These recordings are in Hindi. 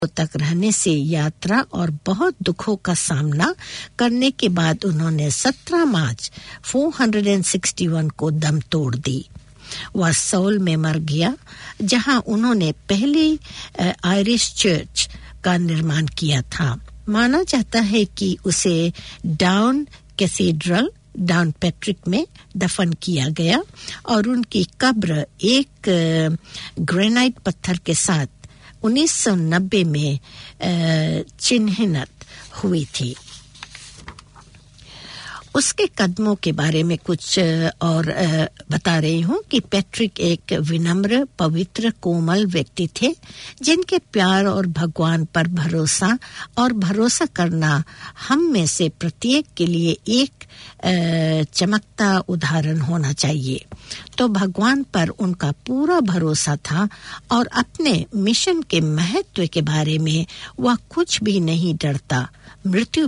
तक रहने से यात्रा और बहुत दुखों का सामना करने के बाद उन्होंने 17 मार्च 461 को दम तोड़ दी। वह सोल में मर गया, जहां उन्होंने पहली आयरिश चर्च का निर्माण किया था। माना जाता है कि उसे डाउन कैथेड्रल डाउन पैट्रिक में दफन किया गया और उनकी कब्र एक ग्रेनाइट पत्थर के साथ 1990 में चिन्हित हुई थी। उसके कदमों के बारे में कुछ और बता रही हूँ कि पैट्रिक एक विनम्र, पवित्र, कोमल व्यक्ति थे, जिनके प्यार और भगवान पर भरोसा करना हम में से प्रत्येक के लिए एक चमकता उदाहरण होना चाहिए। तो भगवान पर उनका पूरा भरोसा था और अपने मिशन के महत्व के बारे में वह कुछ भी नहीं डरता। मृत्यु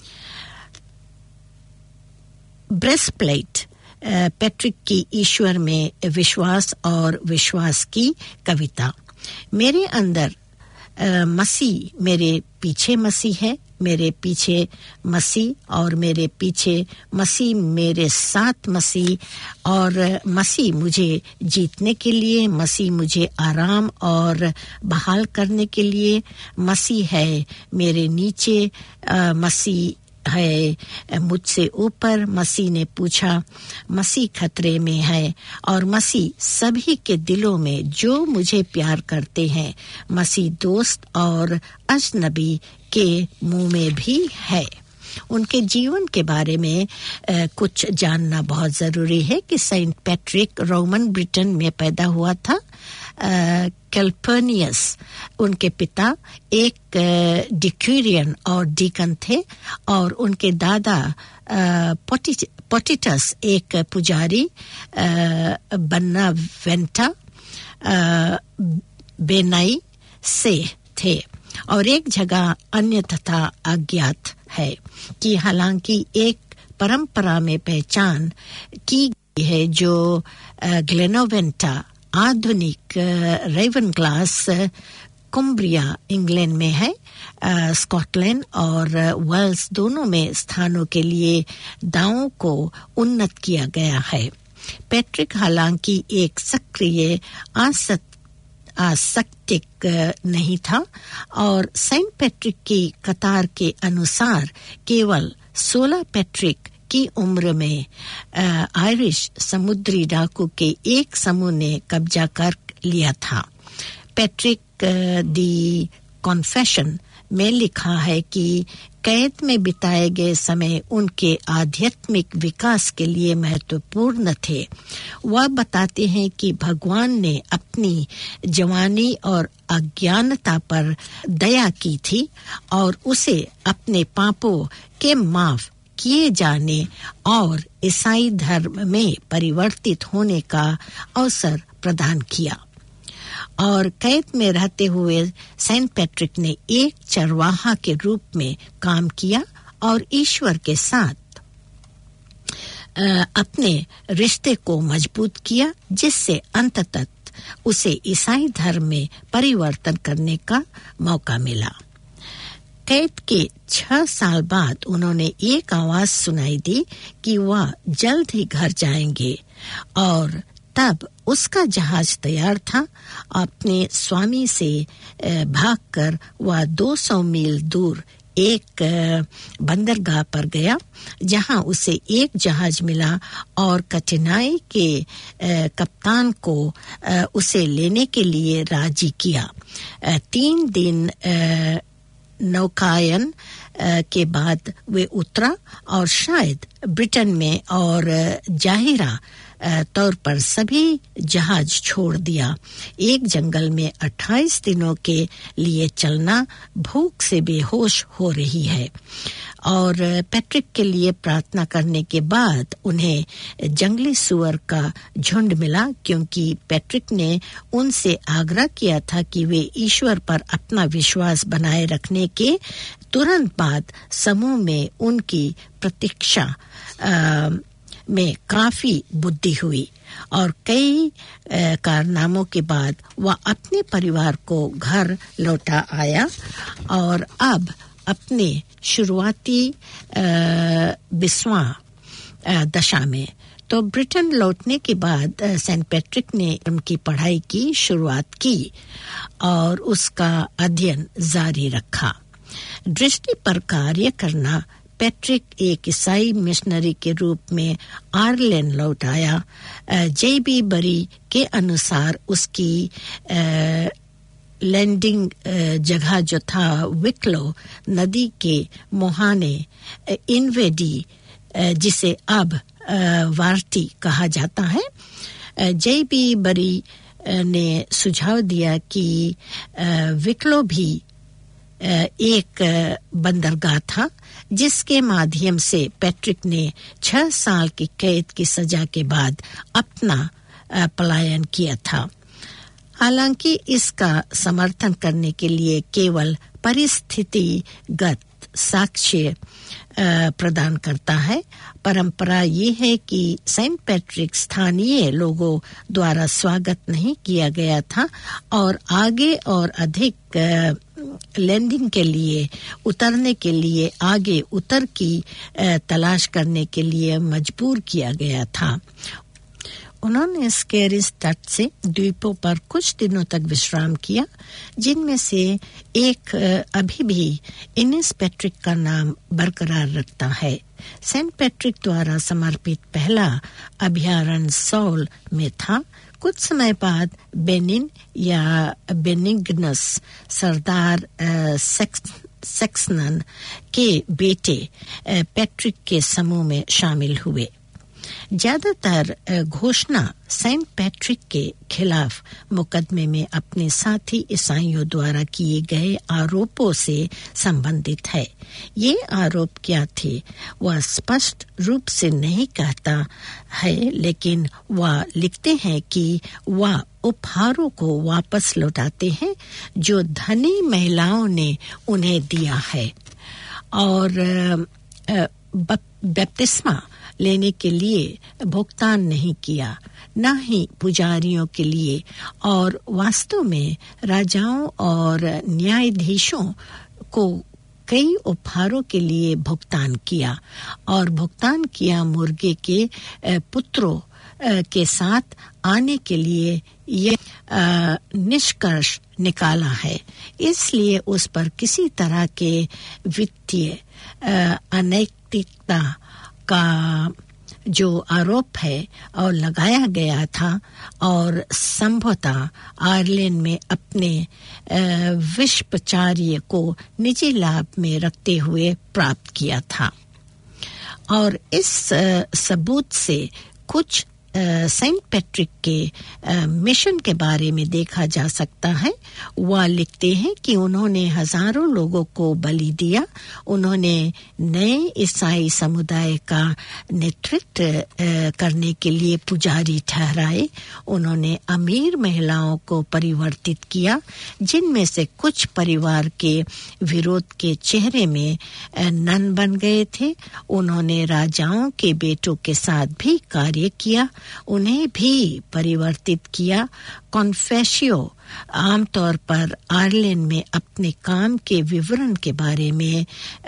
ब्रेस्टप्लेट पैट्रिक की ईश्वर में विश्वास और विश्वास की कविता। मेरे अंदर मसीह, मेरे पीछे मसीह है, मेरे पीछे मसीह और मेरे पीछे मसीह, मेरे साथ मसीह और मसीह मुझे जीतने के लिए, मसीह मुझे आराम और बहाल करने के लिए, मसीह है मेरे नीचे, मसीह है मुझसे ऊपर। मसीह ने पूछा, मसीह खतरे में है और मसीह सभी के दिलों में जो मुझे प्यार करते हैं, मसीह दोस्त और अजनबी के मुंह में भी है। उनके जीवन के बारे में कुछ जानना बहुत जरूरी है कि सेंट पैट्रिक रोमन ब्रिटेन में पैदा हुआ था। कैल्पर्नियस उनके पिता एक डिक्यूरियन और डीकन थे और उनके दादा पोटिटस एक पुजारी बनावेंटा बेनाई से थे। और एक जगह अन्य तथा अज्ञात है कि हालांकि एक परंपरा में पहचान की गई है जो ग्लेनोवेंटा आधुनिक रेवनग्लास कुम्ब्रिया इंग्लैंड में है। स्कॉटलैंड और वेल्स दोनों में स्थानों के लिए दावों को उन्नत किया गया है। पैट्रिक हालांकि एक सक्रिय आसक्तिक नहीं था और सेंट पैट्रिक की कतार के अनुसार केवल 16 पैट्रिक की उम्र में आयरिश समुद्री डाकू के एक समूह ने कब्जा कर लिया था। पैट्रिक दी कॉन्फेशन में लिखा है कि कैद में बिताए गए समय उनके आध्यात्मिक विकास के लिए महत्वपूर्ण थे। वह बताते हैं कि भगवान ने अपनी जवानी और अज्ञानता पर दया की थी और उसे अपने पापों के माफ किए जाने और ईसाई धर्म में परिवर्तित होने का अवसर प्रदान किया। और कैद में रहते हुए सेंट पैट्रिक ने एक चरवाहा के रूप में काम किया और ईश्वर के साथ अपने रिश्ते को मजबूत किया, जिससे अंततः उसे ईसाई धर्म में परिवर्तन करने का मौका मिला। कैद के 6 साल बाद उन्होंने एक आवाज सुनाई दी कि वह जल्द ही घर जाएंगे और तब उसका जहाज तैयार था। अपने स्वामी से भागकर वह 200 मील दूर एक बंदरगाह पर गया, जहां उसे एक जहाज मिला और कठिनाई के कप्तान को उसे लेने के लिए राजी किया। 3 दिन नौकायन के बाद वे उतरा और शायद ब्रिटेन में और जाहिरा तौर पर सभी जहाज छोड़ दिया। एक जंगल में 28 दिनों के लिए चलना, भूख से बेहोश हो रही है। और पैट्रिक के लिए प्रार्थना करने के बाद उन्हें जंगली सुअर का झुंड मिला, क्योंकि पैट्रिक ने उनसे आग्रह किया था कि वे ईश्वर पर अपना विश्वास बनाए रखने के तुरंत बाद समूह में उनकी प्रतीक्षा में काफी बुद्धि हुई और कई कारनामों के बाद वह अपने परिवार को घर लौटा आया और अब अपने शुरुआती 20वां दशा में। तो ब्रिटेन लौटने के बाद सेंट पैट्रिक ने उनकी पढ़ाई की शुरुआत की और उसका अध्ययन जारी रखा। दृष्टि पर कार्य करना पैट्रिक एक ईसाई मिशनरी के रूप में आयरलैंड लौट आया। J.B. बरी के अनुसार उसकी लैंडिंग जगह जो था विकलो नदी के मुहाने इनवेडी, जिसे अब वार्टी कहा जाता है। J.B. बरी ने सुझाव दिया कि विकलो भी एक बंदरगाह था जिसके माध्यम से पैट्रिक ने 6 साल की कैद की सजा के बाद अपना पलायन किया था। हालांकि इसका समर्थन करने के लिए केवल परिस्थितिगत साक्ष्य प्रदान करता है। परंपरा ये है कि सेंट पैट्रिक स्थानीय लोगों द्वारा स्वागत नहीं किया गया था और आगे और अधिक लैंडिंग के लिए उतरने के लिए आगे उतर की तलाश करने के लिए मजबूर किया गया था। उन्होंने स्केरिस तट से द्वीपों पर कुछ दिनों तक विश्राम किया, जिनमें से एक अभी भी इनिस पैट्रिक का नाम बरकरार रखता है। सेंट पैट्रिक द्वारा समर्पित पहला अभयारण्य सॉल में था। कुछ समय बाद बेनिन या बेनिग्नस सरदार सेक्सनन के बेटे पैट्रिक के समूह में शामिल हुए। ज्यादातर घोषणा सेंट पैट्रिक के खिलाफ मुकदमे में अपने साथी ईसाइयों द्वारा किए गए आरोपों से संबंधित है। ये आरोप क्या थे वह स्पष्ट रूप से नहीं कहता है, लेकिन वह लिखते हैं कि वह उपहारों को वापस लौटाते हैं जो धनी महिलाओं ने उन्हें दिया है और बपतिस्मा लेने के लिए भुगतान नहीं किया, न ही पुजारियों के लिए, और वास्तव में राजाओं और न्यायाधीशों को कई उपहारों के लिए भुगतान किया और भुगतान किया मुर्गे के पुत्रों के साथ आने के लिए यह निष्कर्ष निकाला है। इसलिए उस पर किसी तरह के वित्तीय अनैतिकता का जो आरोप है और लगाया गया था और संभवतः आयरलैंड में अपने विश्वचार्य को निजी लाभ में रखते हुए प्राप्त किया था। और इस सबूत से कुछ सेंट पैट्रिक के मिशन के बारे में देखा जा सकता है। वह लिखते हैं कि उन्होंने हजारों लोगों को बलि दिया, उन्होंने नए ईसाई समुदाय का नेतृत्व करने के लिए पुजारी ठहराए, उन्होंने अमीर महिलाओं को परिवर्तित किया जिनमें से कुछ परिवार के विरोध के चेहरे में नन बन गए थे, उन्होंने राजाओं के बेटों के साथ भी कार्य किया, उन्हें भी परिवर्तित किया। कॉन्फेशियो आमतौर पर आयरलैंड में अपने काम के विवरण के बारे में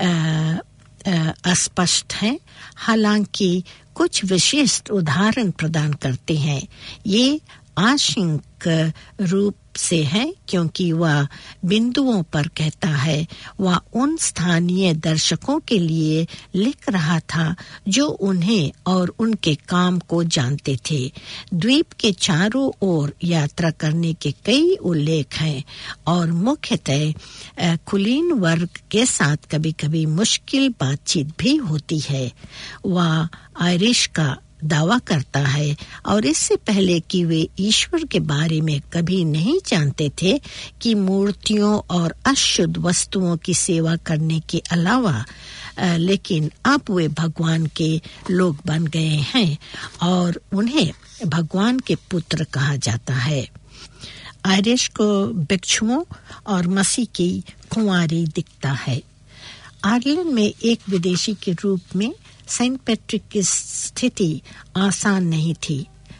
अस्पष्ट है, हालांकि कुछ विशिष्ट उदाहरण प्रदान करते हैं। ये आंशिक रूप से है क्योंकि वह बिंदुओं पर कहता है। वह उन स्थानीय दर्शकों के लिए लिख रहा था जो उन्हें और उनके काम को जानते थे। द्वीप के चारों ओर यात्रा करने के कई उल्लेख हैं और मुख्यतः कुलीन वर्ग के साथ कभी-कभी मुश्किल बातचीत भी होती है। वह आयरिश का दावा करता है और इससे पहले कि वे ईश्वर के बारे में कभी नहीं जानते थे कि मूर्तियों और अशुद्ध वस्तुओं की सेवा करने के अलावा, लेकिन अब वे भगवान के लोग बन गए हैं और उन्हें भगवान के पुत्र कहा जाता है। आयरिश को भिक्षुओं और मसीह की कुंवारी दिखता है। आयरलैंड में एक विदेशी के रूप में सेंट पैट्रिक की स्थिति आसान नहीं थी।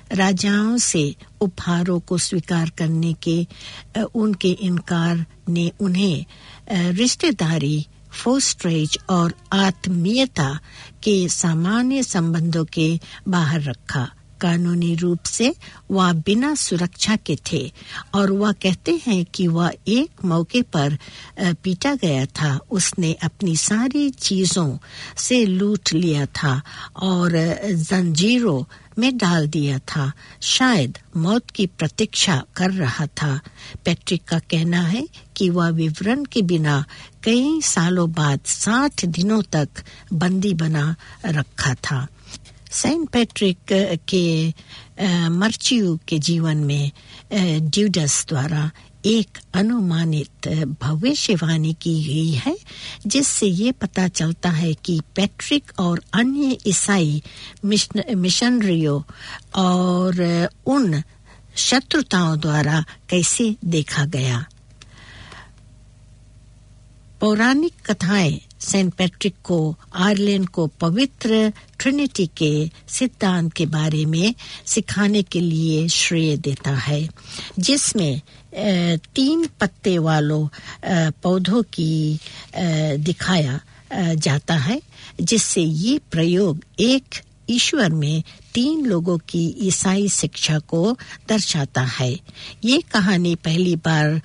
राजाओं से उपहारों को स्वीकार करने के उनके इनकार ने उन्हें रिश्तेदारी, फोस्ट्रेज और आत्मीयता के सामान्य संबंधों के बाहर रखा। कानूनी रूप से वह बिना सुरक्षा के थे और वह कहते हैं कि वह एक मौके पर पीटा गया था। उसने अपनी सारी चीजों से लूट लिया था और जंजीरों में डाल दिया था, शायद मौत की प्रतीक्षा कर रहा था। पैट्रिक का कहना है कि वह विवरण के बिना कई सालों बाद 60 दिनों तक बंदी बना रखा था। सेंट पैट्रिक के मृत्यु के जीवन में ड्यूडस द्वारा एक अनुमानित भविष्यवाणी की गई है, जिससे ये पता चलता है कि पैट्रिक और अन्य ईसाई मिशनरियों और उन शत्रुताओं द्वारा कैसे देखा गया। पौराणिक कथाएं सेंट पैट्रिक को आयरलैंड को पवित्र ट्रिनिटी के सिद्धांत के बारे में सिखाने के लिए श्रेय देता है, जिसमें 3 पत्ते वालों पौधों की दिखाया जाता है, जिससे ये प्रयोग एक ईश्वर में 3 लोगों की ईसाई शिक्षा को दर्शाता है। ये कहानी पहली बार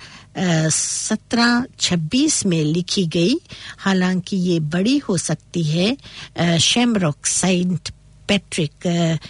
1726 में लिखी गई, हालांकि ये बड़ी हो सकती है शैमरॉक सेंट पैट्रिक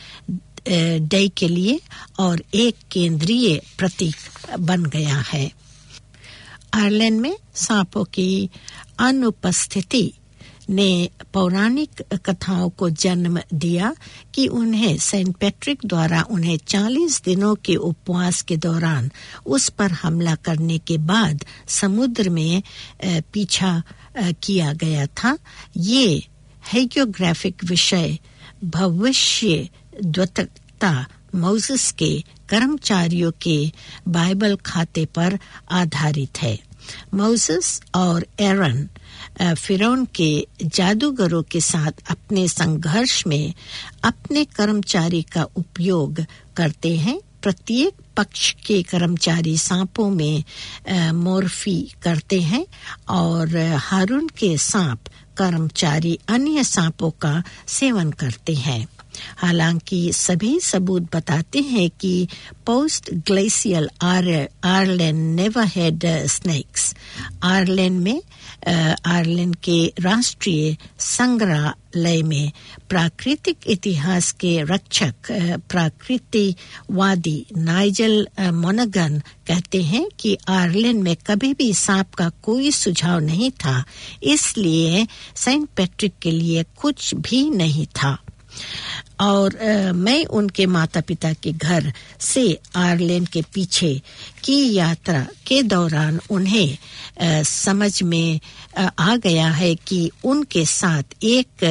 डे के लिए और एक केंद्रीय प्रतीक बन गया है। आयरलैंड में सांपों की अनुपस्थिति ने पौराणिक कथाओं को जन्म दिया कि उन्हें सेंट पैट्रिक द्वारा उन्हें 40 दिनों के उपवास के दौरान उस पर हमला करने के बाद समुद्र में पीछा किया गया था। ये हेगियोग्राफिक विषय भविष्य द्वैतता मोसेस के कर्मचारियों के बाइबल खाते पर आधारित है। मोसेस और एरन फिरौन के जादूगरों के साथ अपने संघर्ष में अपने कर्मचारी का उपयोग करते हैं। प्रत्येक पक्ष के कर्मचारी सांपों में मोर्फी करते हैं और हारून के सांप कर्मचारी अन्य सांपों का सेवन करते हैं। हालांकि सभी सबूत बताते हैं कि post glacial Ireland never had snakes. Ireland में आयरलैंड के राष्ट्रीय संग्रहालय में प्राकृतिक इतिहास के रक्षक प्रकृतिवादी नाइजल मोनगन कहते हैं कि आयरलैंड में कभी भी सांप का कोई सुझाव नहीं था, इसलिए सेंट पैट्रिक के लिए कुछ भी नहीं था। और मैं उनके माता पिता के घर से आयरलैंड के पीछे की यात्रा के दौरान उन्हें समझ में आ गया है कि उनके साथ एक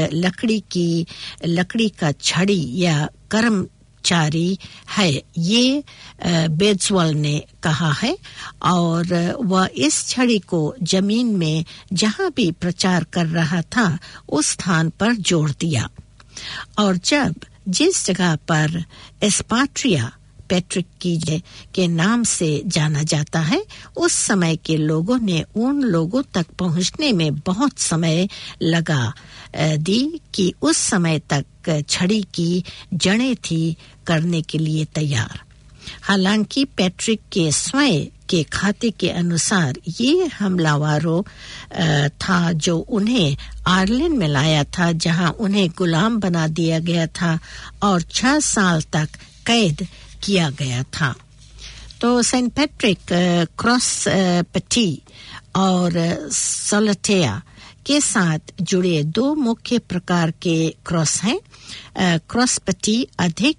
लकड़ी का छड़ी या कर्मचारी है, ये बेड्सवेल ने कहा है, और वह इस छड़ी को जमीन में जहां भी प्रचार कर रहा था उस स्थान पर जोड़ दिया। और जब जिस जगह पर एस्पाट्रिया पैट्रिक के नाम से जाना जाता है, उस समय के लोगों ने उन लोगों तक पहुंचने में बहुत समय लगा दी कि उस समय तक छड़ी की जड़ें थी करने के लिए तैयार। हालांकि पैट्रिक के स्वयं के खाते के अनुसार ये हमलावरों था जो उन्हें आयरलैंड में लाया था, जहां उन्हें गुलाम बना दिया गया था और 6 साल तक कैद किया गया था। तो सेंट पैट्रिक क्रॉस पट्टी और सोलटेया के साथ जुड़े 2 मुख्य प्रकार के क्रॉस हैं। क्रॉस पट्टी अधिक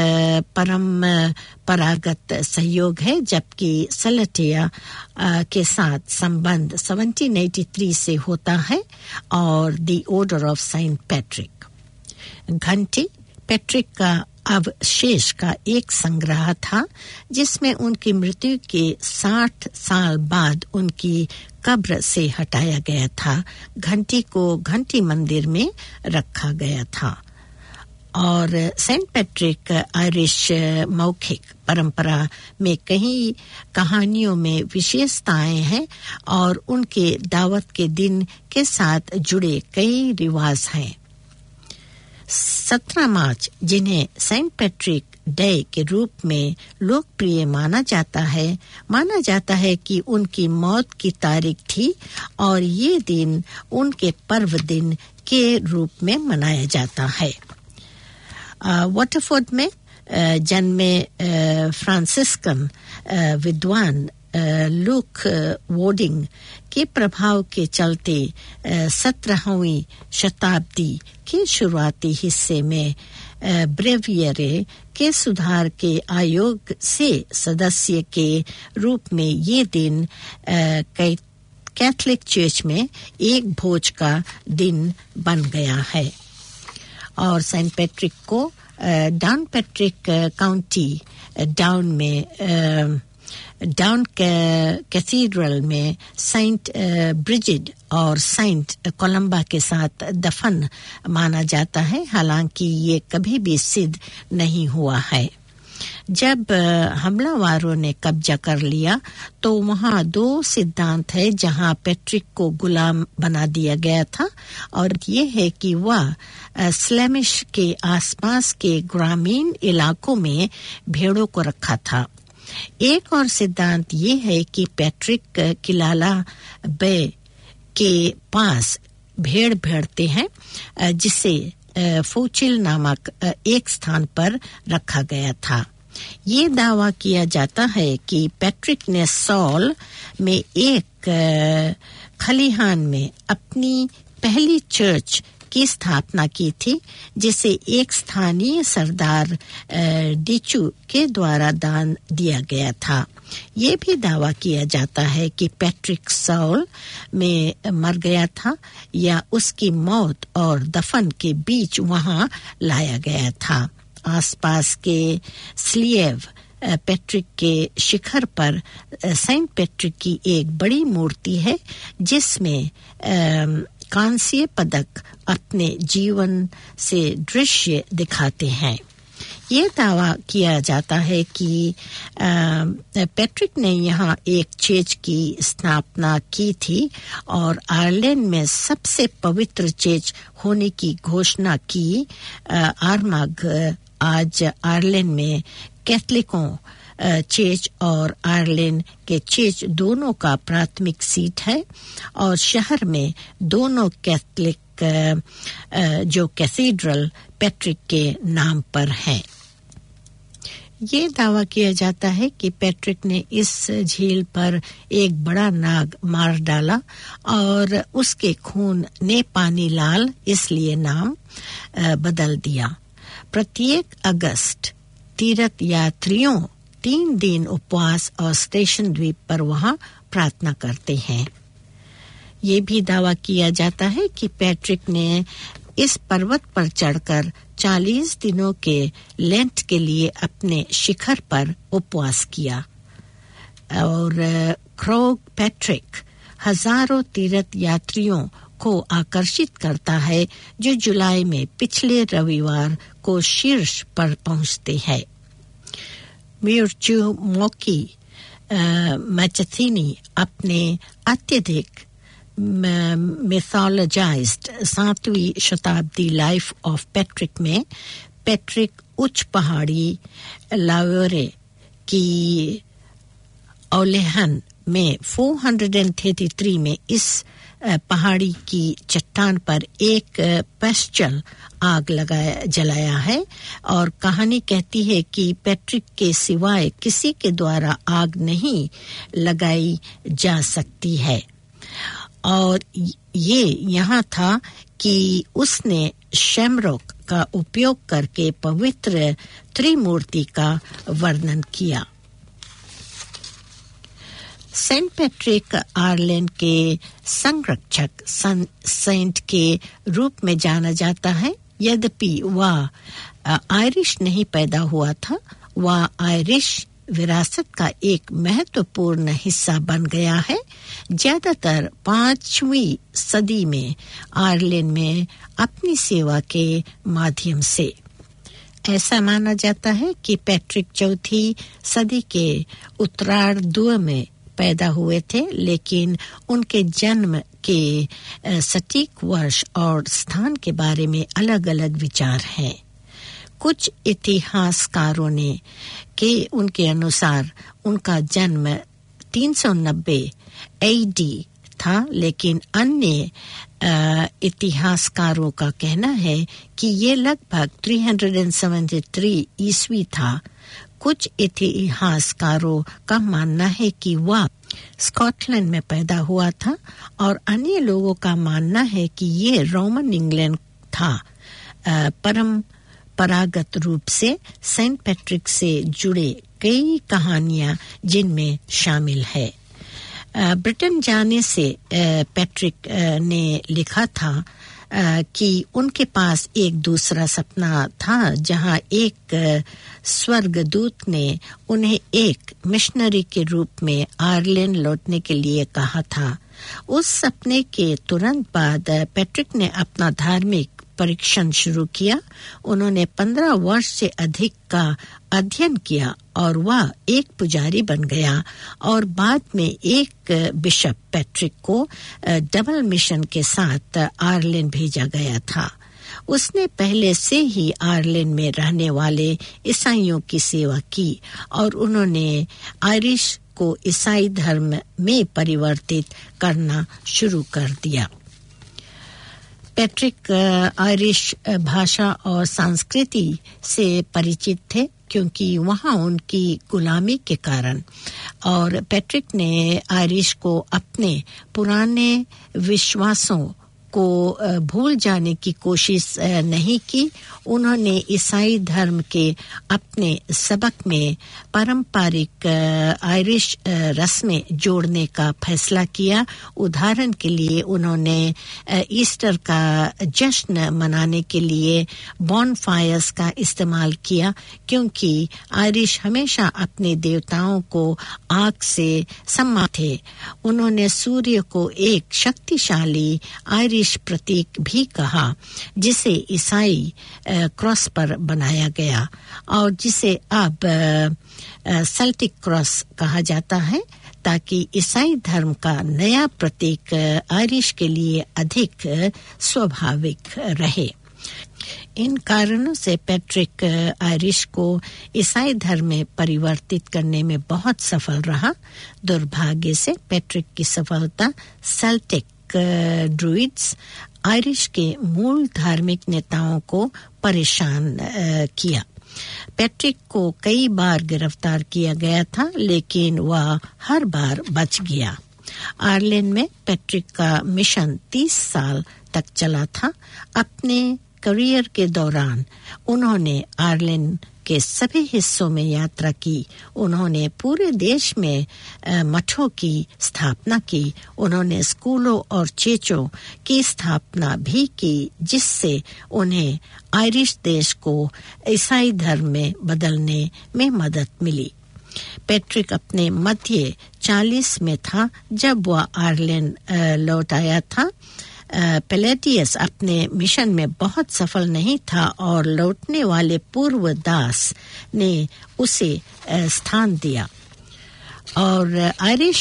परंपरागत सहयोग है, जबकि सोलटेया के साथ संबंध 1783 से होता है और the Order of Saint Patrick. घंटी पैट्रिक का अवशेष का एक संग्रह था, जिसमें उनकी मृत्यु के 60 साल बाद उनकी कब्र से हटाया गया था। घंटी को घंटी मंदिर में रखा गया था। और सेंट पैट्रिक आयरिश मौखिक परंपरा में कई कहानियों में विशेषताएं हैं और उनके दावत के दिन के साथ जुड़े कई रिवाज हैं। 17 मार्च, जिन्हें सेंट पैट्रिक डे के रूप में लोकप्रिय माना जाता है कि उनकी मौत की तारीख थी और ये दिन उनके पर्व दिन के रूप में मनाया जाता है। वाटरफोर्ड में जन्मे फ्रांसिस्कन विद्वान लूक वोडिंग के प्रभाव के चलते 17वीं शताब्दी के शुरुआती हिस्से में ब्रेवियरे के सुधार के आयोग से सदस्य के रूप में ये दिन कैथोलिक चर्च में एक भोज का दिन बन गया है। और सेंट पैट्रिक को Down Patrick county Down cathedral में सेंट ब्रिजिड और सेंट कोलंबा के साथ दफन माना जाता है, हालांकि ये कभी भी सिद्ध नहीं हुआ है। जब हमलावरों ने कब्जा कर लिया तो वहाँ 2 सिद्धांत है जहाँ पैट्रिक को गुलाम बना दिया गया था, और ये है कि वह स्लैमिश के आसपास के ग्रामीण इलाकों में भेड़ों को रखा था। एक और सिद्धांत ये है कि पैट्रिक किलाला बे के पास भेड़ भेड़ते हैं, जिसे फोचिल नामक एक स्थान पर रखा गया था। ये दावा किया जाता है कि पैट्रिक ने सॉल में एक खलिहान में अपनी पहली चर्च की स्थापना की थी, जिसे एक स्थानीय सरदार डिचू के द्वारा दान दिया गया था। ये भी दावा किया जाता है कि पैट्रिक सॉल में मर गया था या उसकी मौत और दफन के बीच वहां लाया गया था। आसपास के स्लीव पैट्रिक के शिखर पर सेंट पैट्रिक की एक बड़ी मूर्ति है, जिसमें कांस्य पदक अपने जीवन से दृश्य दिखाते हैं। ये दावा किया जाता है कि पैट्रिक ने यहाँ एक चर्च की स्थापना की थी और आयरलैंड में सबसे पवित्र चर्च होने की घोषणा की। आर्माग आज आयरलैंड में कैथोलिकों चर्च और आयरलैंड के चर्च दोनों का प्राथमिक सीट है, और शहर में दोनों कैथोलिक जो कैथीड्रल पैट्रिक के नाम पर है। ये दावा किया जाता है कि पैट्रिक ने इस झील पर एक बड़ा नाग मार डाला और उसके खून ने पानी लाल इसलिए नाम बदल दिया। प्रत्येक अगस्त तीर्थ यात्रियों 3 दिन उपवास और स्टेशन द्वीप पर वहां प्रार्थना करते हैं। ये भी दावा किया जाता है कि पैट्रिक ने इस पर्वत पर चढ़कर 40 दिनों के लेंट के लिए अपने शिखर पर उपवास किया। और क्रोग पैट्रिक हजारों तीर्थ यात्रियों को आकर्षित करता है, जो जुलाई में पिछले रविवार को शीर्ष पर पहुंचते हैं। मिर्चू मोकी मैचथिनी अपने अत्यधिक मिथोलॉजाइज्ड 7वीं शताब्दी लाइफ ऑफ पैट्रिक में पैट्रिक उच्च पहाड़ी लावरे की औलेहन में 433 में इस पहाड़ी की चट्टान पर एक पेस्चल आग जलाया है, और कहानी कहती है कि पैट्रिक के सिवाय किसी के द्वारा आग नहीं लगाई जा सकती है। और ये यहाँ था कि उसने शैमरॉक का उपयोग करके पवित्र त्रिमूर्ति का वर्णन किया। सेंट पैट्रिक आयरलैंड के संरक्षक सेंट के रूप में जाना जाता है। यद्यपि वह आयरिश नहीं पैदा हुआ था, वह आयरिश विरासत का एक महत्वपूर्ण हिस्सा बन गया है। ज्यादातर 5वीं सदी में आयरलैंड में अपनी सेवा के माध्यम से ऐसा माना जाता है कि पैट्रिक चौथी सदी के उत्तरार्ध में पैदा हुए थे, लेकिन उनके जन्म के सटीक वर्ष और स्थान के बारे में अलग-अलग विचार हैं। कुछ इतिहासकारों ने के उनके अनुसार उनका जन्म 390 एडी था, लेकिन अन्य इतिहासकारों का कहना है कि ये लगभग 373 ईस्वी था। कुछ इतिहासकारों का मानना है कि वह स्कॉटलैंड में पैदा हुआ था और अन्य लोगों का मानना है कि ये रोमन इंग्लैंड था। परंपरागत रूप से सेंट पैट्रिक से जुड़े कई कहानियां जिनमें शामिल है। ब्रिटेन जाने से पैट्रिक ने लिखा था कि उनके पास एक दूसरा सपना था जहां एक स्वर्गदूत ने उन्हें एक मिशनरी के रूप में आयरलैंड लौटने के लिए कहा था। उस सपने के तुरंत बाद पैट्रिक ने अपना धार्मिक परीक्षण शुरू किया। उन्होंने 15 वर्ष से अधिक का अध्ययन किया और वह एक पुजारी बन गया और बाद में एक बिशप पैट्रिक को डबल मिशन के साथ आयरलैंड भेजा गया था। उसने पहले से ही आयरलैंड में रहने वाले ईसाइयों की सेवा की और उन्होंने आयरिश को ईसाई धर्म में परिवर्तित करना शुरू कर दिया। पैट्रिक आयरिश भाषा और संस्कृति से परिचित थे क्योंकि वहां उनकी गुलामी के कारण, और पैट्रिक ने आयरिश को अपने पुराने विश्वासों को भूल जाने की कोशिश नहीं की। उन्होंने ईसाई धर्म के अपने सबक में पारंपरिक आयरिश रस्में जोड़ने का फैसला किया। उदाहरण के लिए उन्होंने ईस्टर का जश्न मनाने के लिए बॉनफायर्स का इस्तेमाल किया, क्योंकि आयरिश हमेशा अपने देवताओं को आग से सम्मान थे। उन्होंने सूर्य को एक शक्तिशाली आयरिश प्रतीक भी कहा, जिसे ईसाई क्रॉस पर बनाया गया और जिसे अब सेल्टिक क्रॉस कहा जाता है, ताकि ईसाई धर्म का नया प्रतीक आयरिश के लिए अधिक स्वाभाविक रहे। इन कारणों से पैट्रिक आयरिश को ईसाई धर्म में परिवर्तित करने में बहुत सफल रहा। दुर्भाग्य से पैट्रिक की सफलता सेल्टिक ड्रूइड्स आयरिश के मूल धार्मिक नेताओं को परेशान किया। पैट्रिक को कई बार गिरफ्तार किया गया था, लेकिन वह हर बार बच गया। आयरलैंड में पैट्रिक का मिशन 30 साल तक चला था। अपने करियर के दौरान उन्होंने आयरलैंड के सभी हिस्सों में यात्रा की। उन्होंने पूरे देश में मठों की स्थापना की। उन्होंने स्कूलों और चर्चों की स्थापना भी की, जिससे उन्हें आयरिश देश को ईसाई धर्म में बदलने में मदद मिली। पैट्रिक अपने मध्य 40 में था जब वह आयरलैंड लौट आया था। पेलेटियस अपने मिशन में बहुत सफल नहीं था और लौटने वाले पूर्व दास ने उसे स्थान दिया, और आयरिश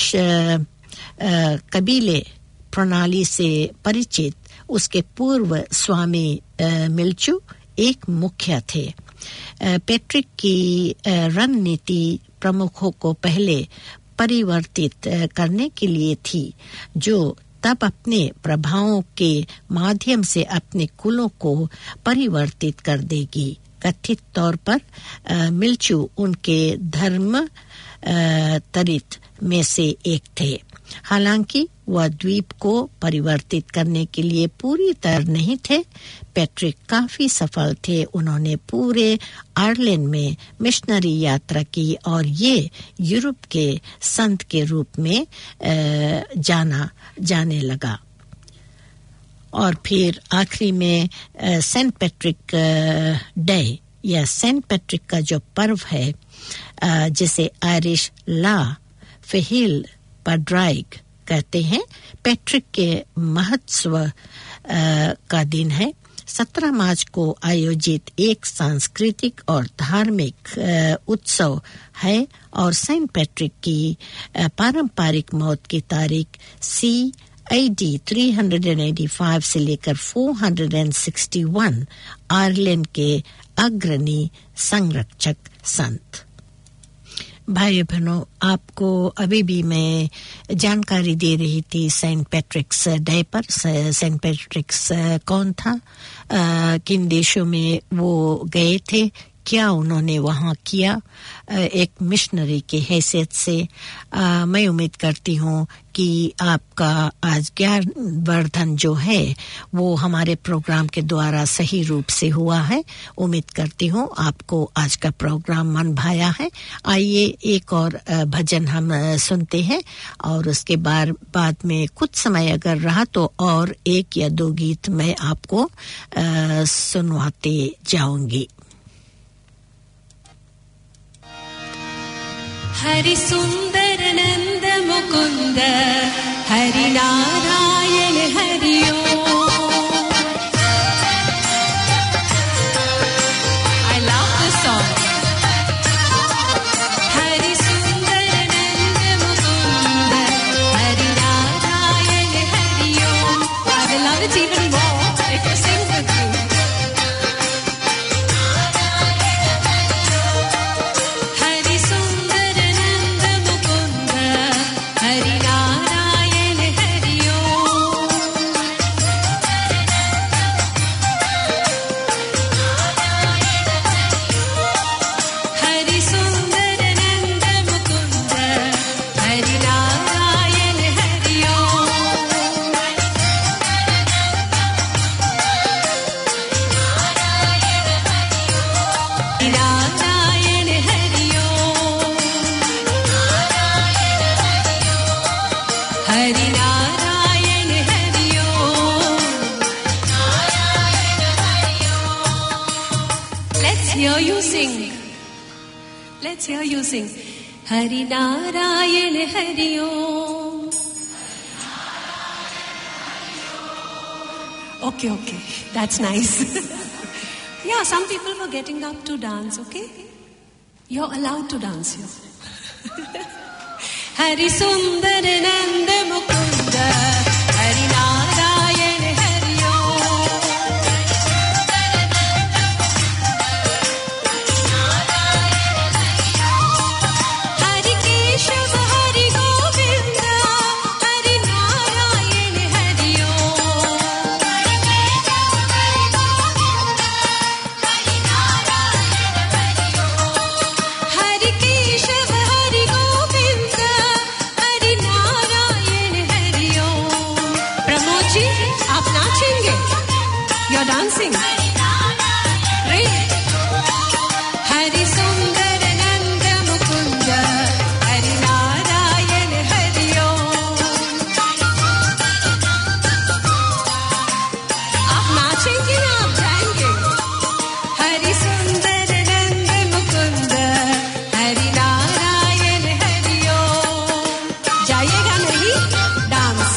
कबीले प्रणाली से परिचित उसके पूर्व स्वामी मिल्चू एक मुखिया थे। पैट्रिक की रणनीति प्रमुखों को पहले परिवर्तित करने के लिए थी, जो तब अपने प्रभावों के माध्यम से अपने कुलों को परिवर्तित कर देगी। कथित तौर पर मिल्चू उनके धर्म तरित में से एक थे। हालांकि वह द्वीप को परिवर्तित करने के लिए पूरी तरह नहीं थे। पैट्रिक काफी सफल थे। उन्होंने पूरे आयरलैंड में मिशनरी यात्रा की और ये यूरोप के संत के रूप में जाना जाने लगा। और फिर आखिरी में सेंट पैट्रिक डे या सेंट पैट्रिक का जो पर्व है, जिसे आयरिश ला फेहिल पैड्राइग कहते हैं, पैट्रिक के महत्व का दिन है। 17 मार्च को आयोजित एक सांस्कृतिक और धार्मिक उत्सव है और सेंट पैट्रिक की पारंपरिक मौत की तारीख AD 385 से लेकर 461 आयरलैंड के अग्रणी संरक्षक संत। भाई बहनों, आपको अभी भी मैं जानकारी दे रही थी सेंट पैट्रिक्स डे पर। सेंट पैट्रिक्स कौन था, किन देशों में वो गए थे, क्या उन्होंने वहाँ किया एक मिशनरी के हैसियत से। मैं उम्मीद करती हूँ कि आपका आज ज्ञानवर्धन जो है वो हमारे प्रोग्राम के द्वारा सही रूप से हुआ है। उम्मीद करती हूँ आपको आज का प्रोग्राम मन भाया है। आइए एक और भजन हम सुनते हैं और उसके बाद में कुछ समय अगर रहा तो और एक या दो गीत मैं आपको सुनवाते जाऊंगी। हरि सुंदर नंद मुकुंद हरि नारायण हरि ओम। I love this song. Hari सुंदर नंद मुकुंद हरि नारायण हरि ओम। I will love it even more if you sing with me. Let's hear you sing. Hari Narayan Hari Om. Okay, that's nice. Yeah, some people were getting up to dance, okay? You're allowed to dance here. Hari Sundar Nanda Mukunda Hari Narayan Hari Om. Hari Keshav Hari Govinda Hari Narayan Hari Om. Hari Keshav Hari Govinda Hari Narayan Hari Om. Pramod ji, aap naachenge? You're dancing. Great. Hari Sundar Nanda Mukunda Hari Narayan Hari Om. आप नाचेंगे ना आप जाएंगे? हरि सुंदर नंद मुकुंद हरि नारायण हरि ओम. जाइएगा नहीं? डांस.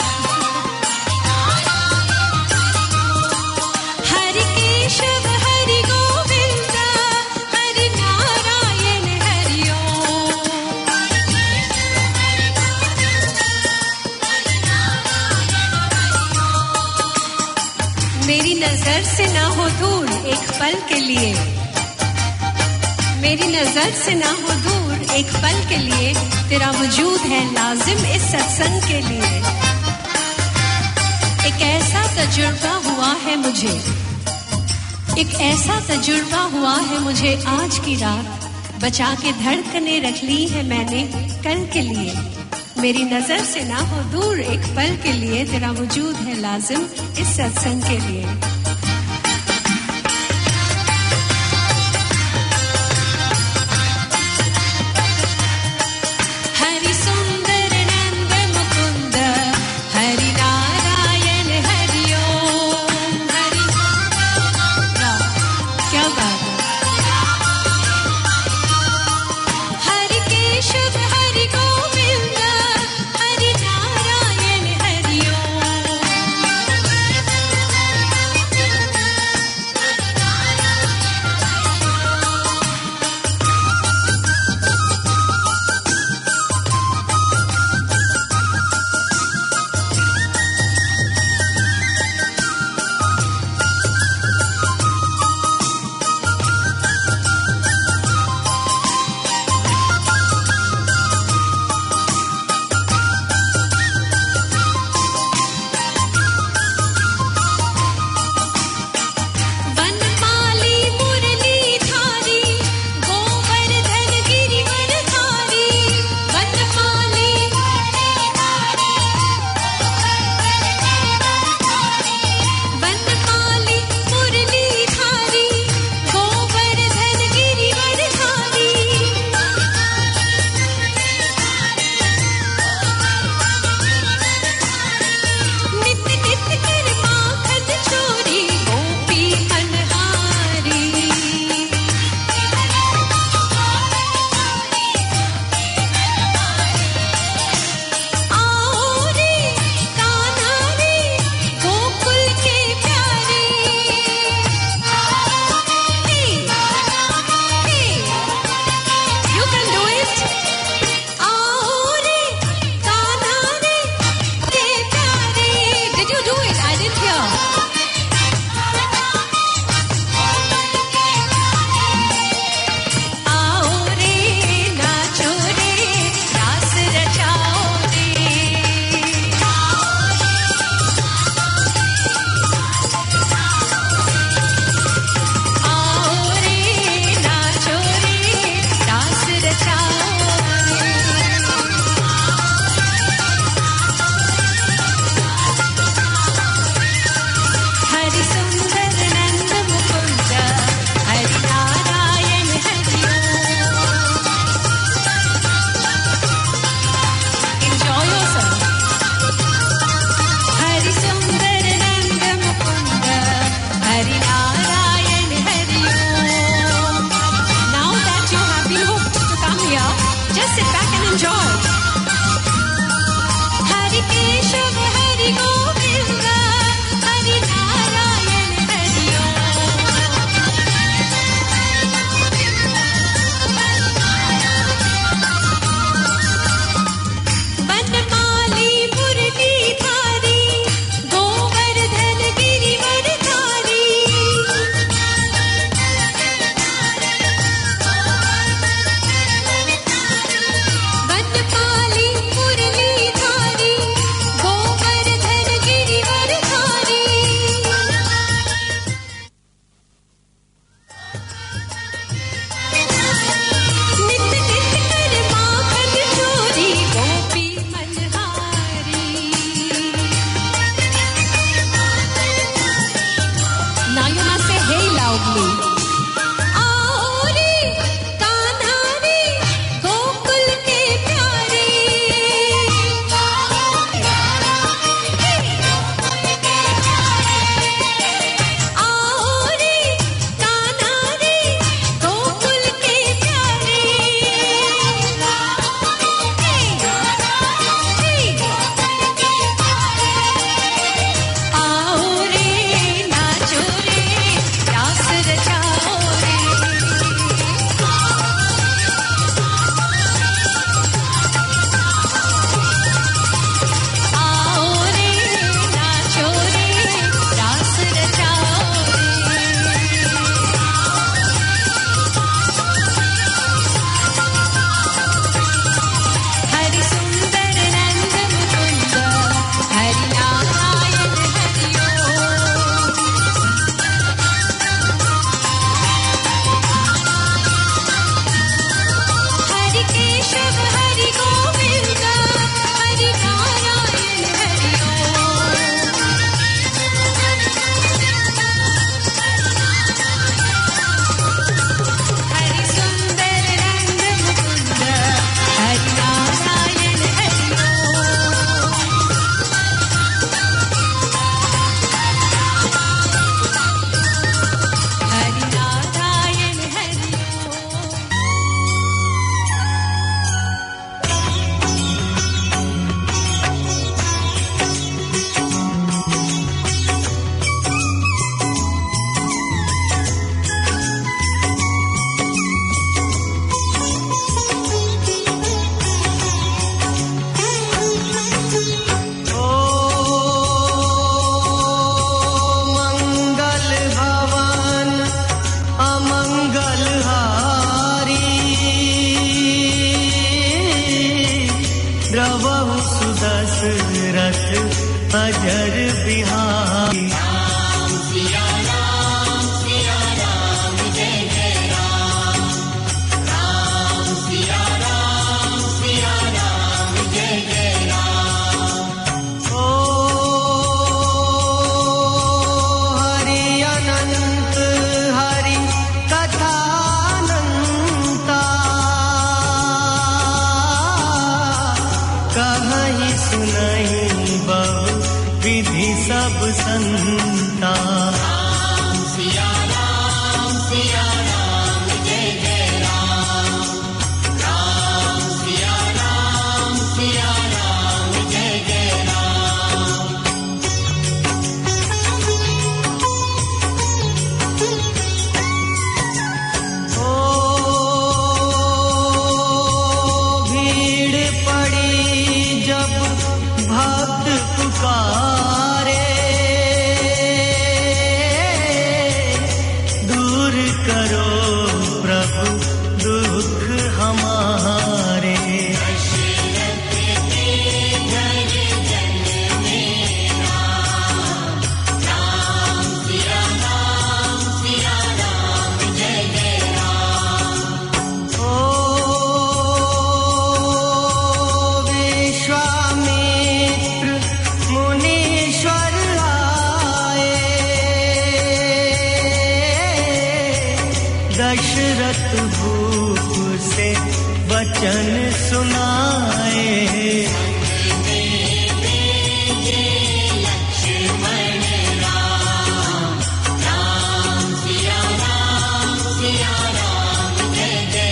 हरि केशव हरि गोविंद हरि नारायण हरि ओम. मेरी नजर से ना हो दूर एक पल के लिए. मेरी नजर से ना हो दूर एक पल के लिए. तेरा वजूद है लाजिम इस सत्संग के लिए. एक ऐसा तजुर्बा हुआ है मुझे. एक ऐसा तजुर्बा हुआ है मुझे आज की रात. बचा के धड़कने रख ली है मैंने कल के लिए. मेरी नजर से ना हो दूर एक पल के लिए. तेरा वजूद है लाजिम इस सत्संग के लिए. हरि सुंदर नंद मुकुंद हरि नारायण हरि ओम. हरि क्या बात है. हरि केशव हरि गोविंद हरि नारायण हरि ओम. अजर बिहारी सब संता राम सिया राम जय जय राम राम सिया राम जय जय राम ओ भीड़ पड़ी जब भक्त पुकार दशरथ भूप से वचन सुनाए लक्ष्मण राम राम सिया राम जय जय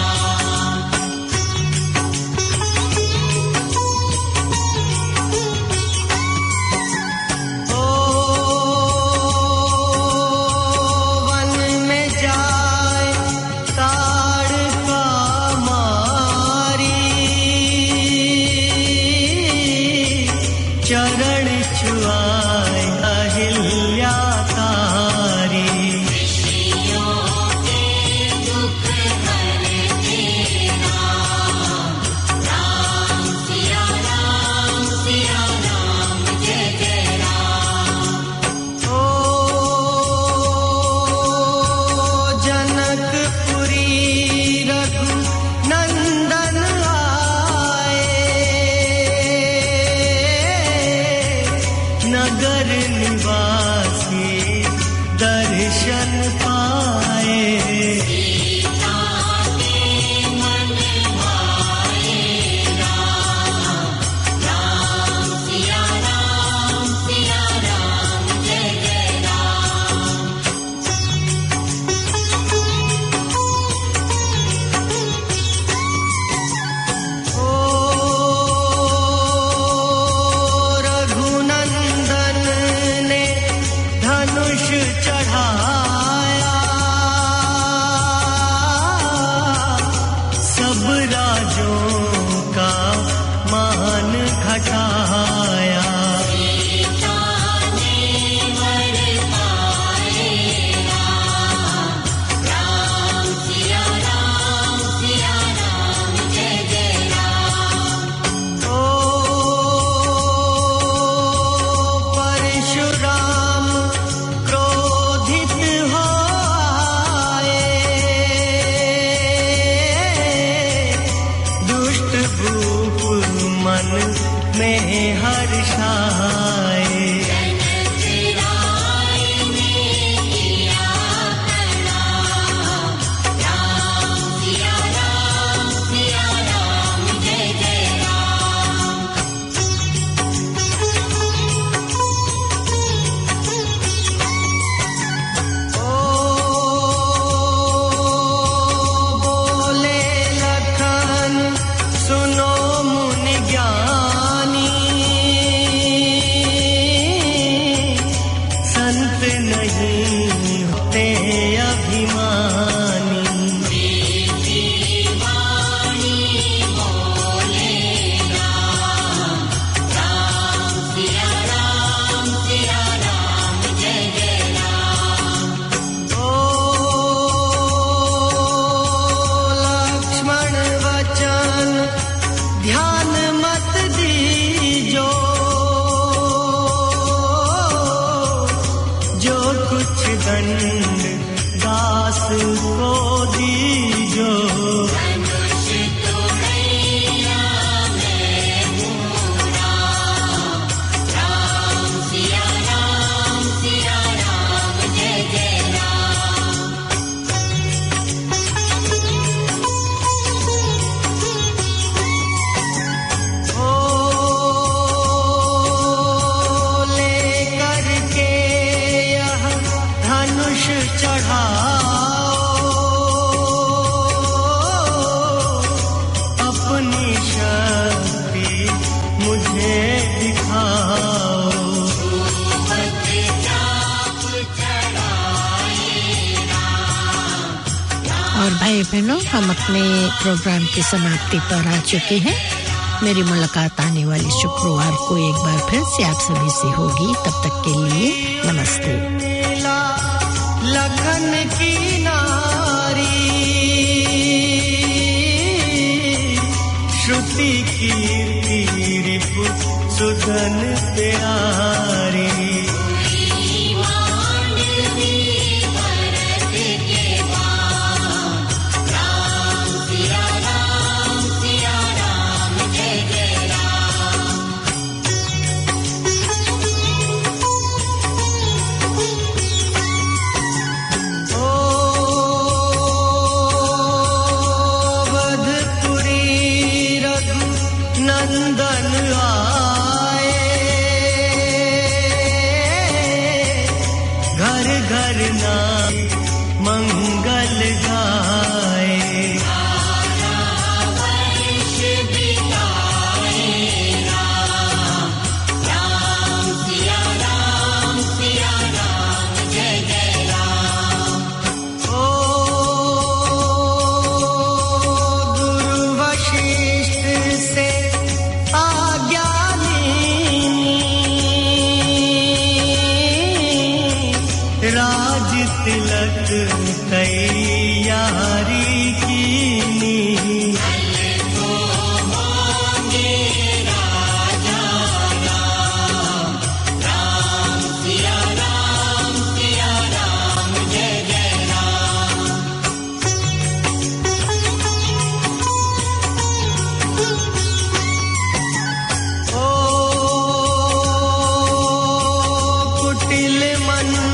चरण छुआए अहिल्या तारी ऋषियों के दुख हरते राम राम सिया राम जय जय राम ओ जनकपुरी रघु नंदन नगर निवासी दर्शन पाए सीता के मन भाए राम राम सिया राम जय जय राम ओ धनुष चढ़ाया दंड दास को दीजो भाई बहनों, हम अपने प्रोग्राम की समाप्ति पर आ चुके हैं। मेरी मुलाकात आने वाली शुक्रवार को एक बार फिर से आप सभी से होगी। तब तक के लिए नमस्ते। लखन की नारी श्रुति कीर्ति रिपु सुधन प्यारी मन